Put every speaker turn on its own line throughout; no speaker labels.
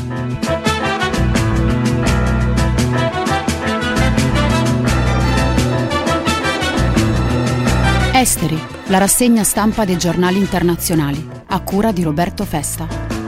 Esteri, la rassegna stampa dei giornali internazionali, a cura di Roberto Festa.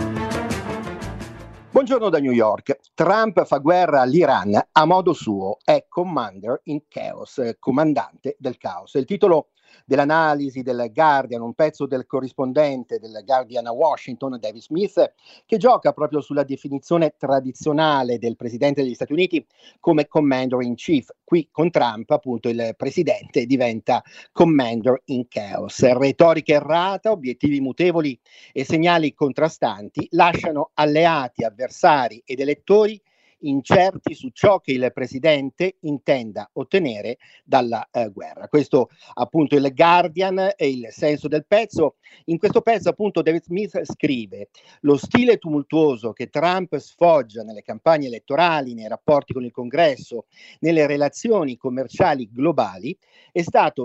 Buongiorno da New York. Trump fa guerra all'Iran a modo suo, è commander in chaos, comandante del caos. È il titolo dell'analisi del Guardian, un pezzo del corrispondente del Guardian a Washington, David Smith, che gioca proprio sulla definizione tradizionale del presidente degli Stati Uniti come commander in chief. Qui con Trump, appunto, il presidente diventa commander in chaos. Retorica errata, obiettivi mutevoli e segnali contrastanti lasciano alleati, avversari ed elettori incerti su ciò che il presidente intenda ottenere dalla guerra. Questo appunto il Guardian e il senso del pezzo. In questo pezzo appunto David Smith scrive: lo stile tumultuoso che Trump sfoggia nelle campagne elettorali, nei rapporti con il Congresso, nelle relazioni commerciali globali è stato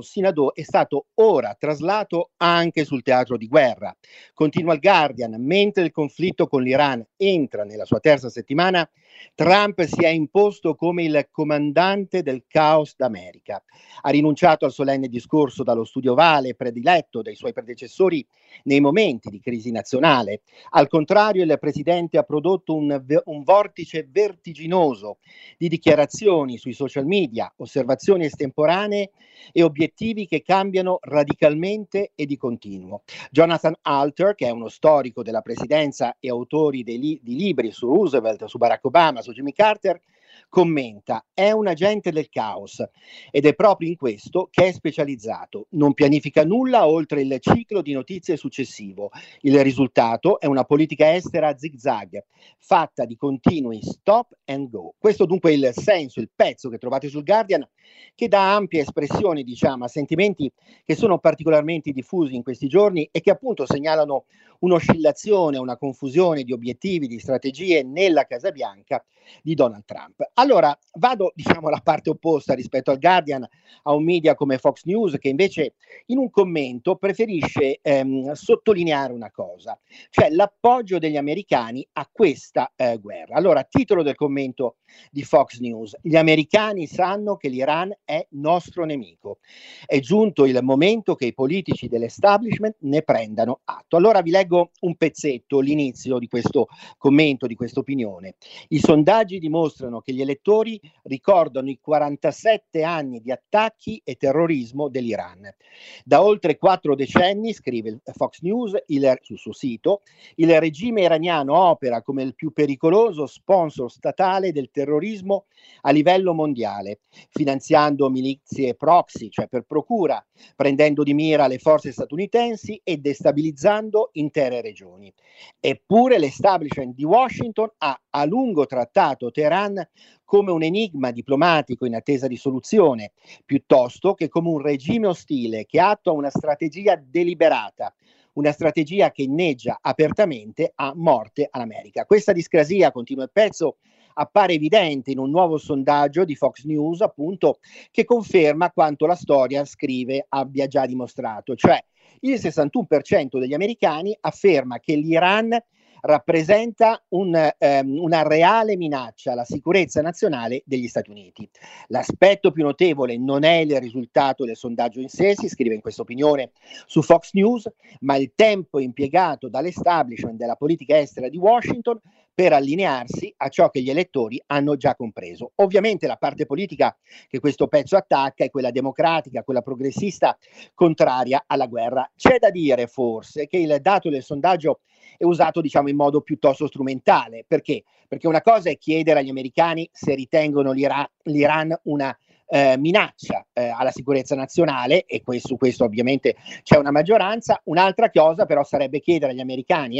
ora traslato anche sul teatro di guerra. Continua il Guardian: mentre il conflitto con l'Iran entra nella sua terza settimana, Trump si è imposto come il comandante del caos d'America. Ha rinunciato al solenne discorso dallo studio ovale prediletto dai suoi predecessori nei momenti di crisi nazionale. Al contrario, il presidente ha prodotto un vortice vertiginoso di dichiarazioni sui social media, osservazioni estemporanee e obiettivi che cambiano radicalmente e di continuo. Jonathan Alter, che è uno storico della presidenza e autori di libri su Roosevelt, su Barack Obama, su Jimmy Carter, commenta: è un agente del caos ed è proprio in questo che è specializzato. Non pianifica nulla oltre il ciclo di notizie successivo. Il risultato è una politica estera a zigzag, fatta di continui stop and go. Questo dunque è il senso, il pezzo che trovate sul Guardian, che dà ampia espressione, diciamo, a sentimenti che sono particolarmente diffusi in questi giorni e che appunto segnalano un'oscillazione, una confusione di obiettivi, di strategie nella Casa Bianca di Donald Trump. Allora vado, diciamo, alla parte opposta rispetto al Guardian, a un media come Fox News, che invece in un commento preferisce sottolineare una cosa, cioè l'appoggio degli americani a questa guerra. Allora, titolo del commento di Fox News: gli americani sanno che l'Iran è nostro nemico. È giunto il momento che i politici dell'establishment ne prendano atto. Allora vi leggo un pezzetto, l'inizio di questo commento, di questa opinione. I sondaggi dimostrano che gli elettori ricordano i 47 anni di attacchi e terrorismo dell'Iran. Da oltre 4 decenni, scrive Fox News sul suo sito, il regime iraniano opera come il più pericoloso sponsor statale del terrorismo a livello mondiale, finanziando milizie proxy, cioè per procura, prendendo di mira le forze statunitensi e destabilizzando intere regioni. Eppure l'establishment di Washington ha a lungo trattato Teheran come un enigma diplomatico in attesa di soluzione, piuttosto che come un regime ostile che attua una strategia deliberata, una strategia che inneggia apertamente a morte all'America. Questa discrasia, continua il pezzo, appare evidente in un nuovo sondaggio di Fox News, appunto, che conferma quanto la storia, scrive, abbia già dimostrato, cioè il 61% degli americani afferma che l'Iran rappresenta una reale minaccia alla sicurezza nazionale degli Stati Uniti. L'aspetto più notevole non è il risultato del sondaggio in sé, si scrive in questa opinione su Fox News, ma il tempo impiegato dall'establishment della politica estera di Washington per allinearsi a ciò che gli elettori hanno già compreso. Ovviamente la parte politica che questo pezzo attacca è quella democratica, quella progressista, contraria alla guerra. C'è da dire forse che il dato del sondaggio è usato, diciamo, in modo piuttosto strumentale. Perché? Perché una cosa è chiedere agli americani se ritengono l'Iran una minaccia alla sicurezza nazionale, e su questo ovviamente c'è una maggioranza. Un'altra cosa però sarebbe chiedere agli americani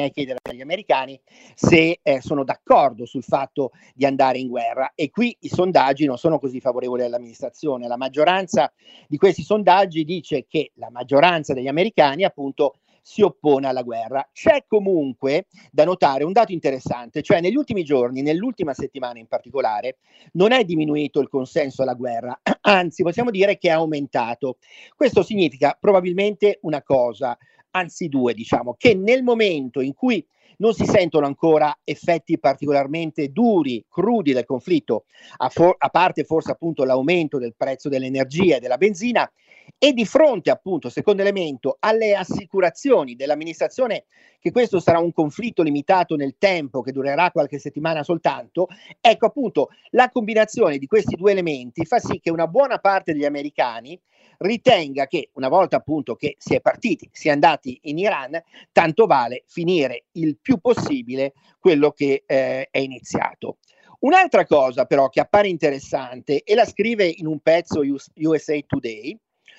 se sono d'accordo sul fatto di andare in guerra, e qui i sondaggi non sono così favorevoli all'amministrazione. La maggioranza di questi sondaggi dice che la maggioranza degli americani appunto si oppone alla guerra. C'è comunque da notare un dato interessante, cioè negli ultimi giorni, nell'ultima settimana in particolare, non è diminuito il consenso alla guerra, anzi possiamo dire che è aumentato. Questo significa probabilmente una cosa, anzi due, diciamo, che nel momento in cui non si sentono ancora effetti particolarmente duri, crudi del conflitto, a parte forse appunto l'aumento del prezzo dell'energia e della benzina, e di fronte appunto, secondo elemento, alle assicurazioni dell'amministrazione che questo sarà un conflitto limitato nel tempo, che durerà qualche settimana soltanto, ecco appunto la combinazione di questi due elementi fa sì che una buona parte degli americani ritenga che una volta appunto che si è partiti, si è andati in Iran, tanto vale finire il più possibile quello che è iniziato. Un'altra cosa però che appare interessante, e la scrive in un pezzo USA Today,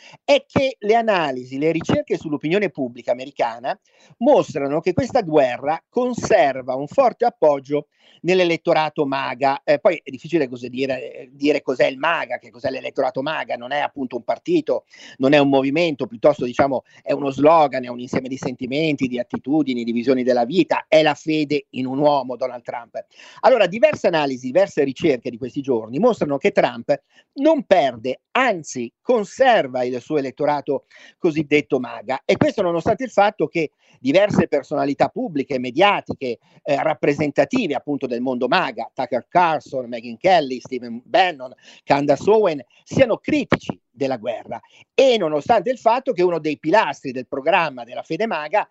è che le analisi, le ricerche sull'opinione pubblica americana mostrano che questa guerra conserva un forte appoggio nell'elettorato MAGA. Poi è difficile così dire cos'è il MAGA, che cos'è l'elettorato MAGA, non è appunto un partito, non è un movimento, piuttosto diciamo è uno slogan, è un insieme di sentimenti, di attitudini, di visioni della vita, è la fede in un uomo, Donald Trump. Allora, diverse analisi, diverse ricerche di questi giorni mostrano che Trump non perde, anzi conserva il suo elettorato cosiddetto MAGA, e questo nonostante il fatto che diverse personalità pubbliche, mediatiche, rappresentative appunto del mondo MAGA, Tucker Carlson, Megyn Kelly, Stephen Bannon, Candace Owen, siano critici della guerra, e nonostante il fatto che uno dei pilastri del programma della fede MAGA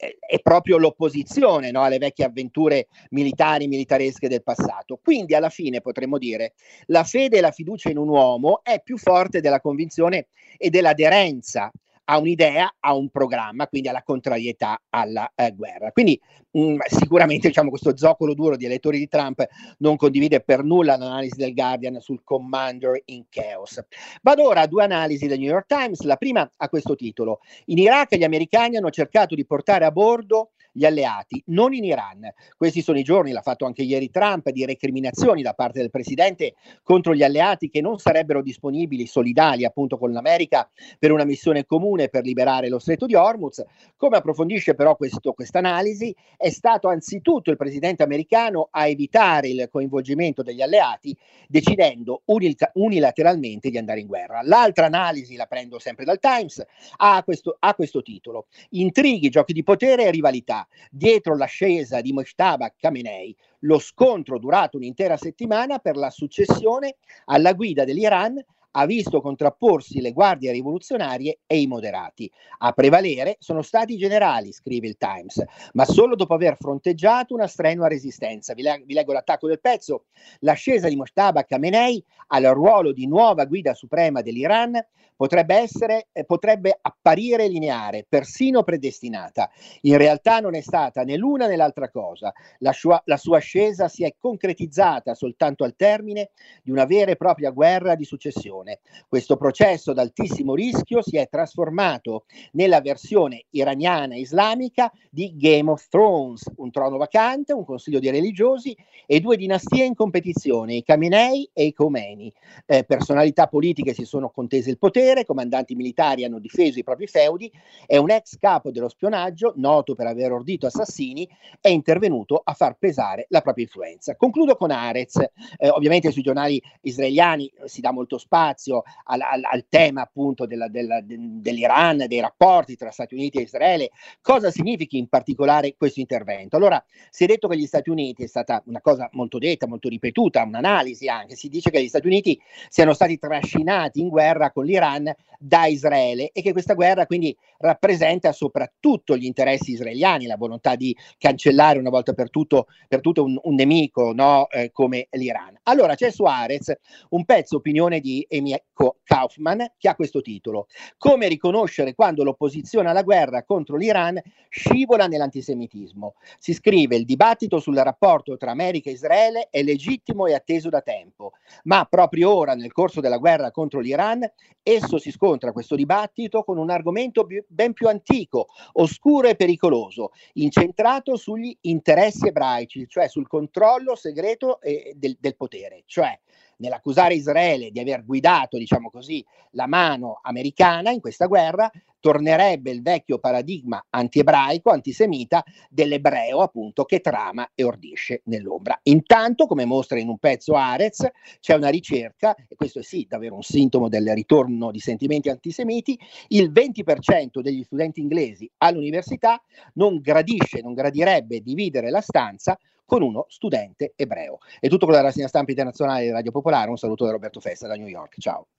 è proprio l'opposizione, no, alle vecchie avventure militaresche del passato. Quindi alla fine potremmo dire la fede e la fiducia in un uomo è più forte della convinzione e dell'aderenza a un'idea, a un programma, quindi alla contrarietà alla guerra. Quindi sicuramente diciamo, questo zoccolo duro di elettori di Trump non condivide per nulla l'analisi del Guardian sul Commander in Chaos. Vado ora a due analisi del New York Times. La prima ha questo titolo: in Iraq gli americani hanno cercato di portare a bordo gli alleati, non in Iran. Questi sono i giorni, l'ha fatto anche ieri Trump, di recriminazioni da parte del presidente contro gli alleati che non sarebbero disponibili, solidali appunto con l'America, per una missione comune per liberare lo stretto di Hormuz. Come approfondisce però questa analisi, è stato anzitutto il presidente americano a evitare il coinvolgimento degli alleati, decidendo unilateralmente di andare in guerra. L'altra analisi, la prendo sempre dal Times, ha questo titolo: intrighi, giochi di potere e rivalità dietro l'ascesa di Mojtaba Khamenei, lo scontro durato un'intera settimana per la successione alla guida dell'Iran ha visto contrapporsi le guardie rivoluzionarie e i moderati. A prevalere sono stati i generali, scrive il Times, ma solo dopo aver fronteggiato una strenua resistenza. Vi leggo l'attacco del pezzo. L'ascesa di Mojtaba Khamenei al ruolo di nuova guida suprema dell'Iran potrebbe apparire lineare, persino predestinata. In realtà non è stata né l'una né l'altra cosa. La sua ascesa si è concretizzata soltanto al termine di una vera e propria guerra di successione. Questo processo ad altissimo rischio si è trasformato nella versione iraniana islamica di Game of Thrones: un trono vacante, un consiglio di religiosi e due dinastie in competizione, i Khamenei e i Khomeini. Personalità politiche si sono contese il potere, comandanti militari hanno difeso i propri feudi e un ex capo dello spionaggio, noto per aver ordito assassini, è intervenuto a far pesare la propria influenza. Concludo con Haaretz. Ovviamente sui giornali israeliani si dà molto spazio al tema appunto dell'Iran, dei rapporti tra Stati Uniti e Israele. Cosa significhi in particolare questo intervento? Allora, si è detto che gli Stati Uniti, è stata una cosa molto detta, molto ripetuta, un'analisi anche, si dice che gli Stati Uniti siano stati trascinati in guerra con l'Iran da Israele e che questa guerra quindi rappresenta soprattutto gli interessi israeliani, la volontà di cancellare una volta per tutto un nemico, no? Come l'Iran. Allora c'è su Haaretz un pezzo opinione di Amy Kaufman che ha questo titolo: come riconoscere quando l'opposizione alla guerra contro l'Iran scivola nell'antisemitismo. Si scrive: il dibattito sul rapporto tra America e Israele è legittimo e atteso da tempo, ma proprio ora, nel corso della guerra contro l'Iran, esso si scontra, questo dibattito, con un argomento ben più antico, oscuro e pericoloso, incentrato sugli interessi ebraici, cioè sul controllo segreto del potere, cioè nell'accusare Israele di aver guidato, diciamo così, la mano americana in questa guerra, tornerebbe il vecchio paradigma antiebraico, antisemita dell'ebreo appunto che trama e ordisce nell'ombra. Intanto, come mostra in un pezzo Haaretz, c'è una ricerca, e questo è sì davvero un sintomo del ritorno di sentimenti antisemiti, il 20% degli studenti inglesi all'università non gradirebbe dividere la stanza con uno studente ebreo. È tutto con la rassegna stampa internazionale di Radio Popolare, un saluto da Roberto Festa da New York, ciao.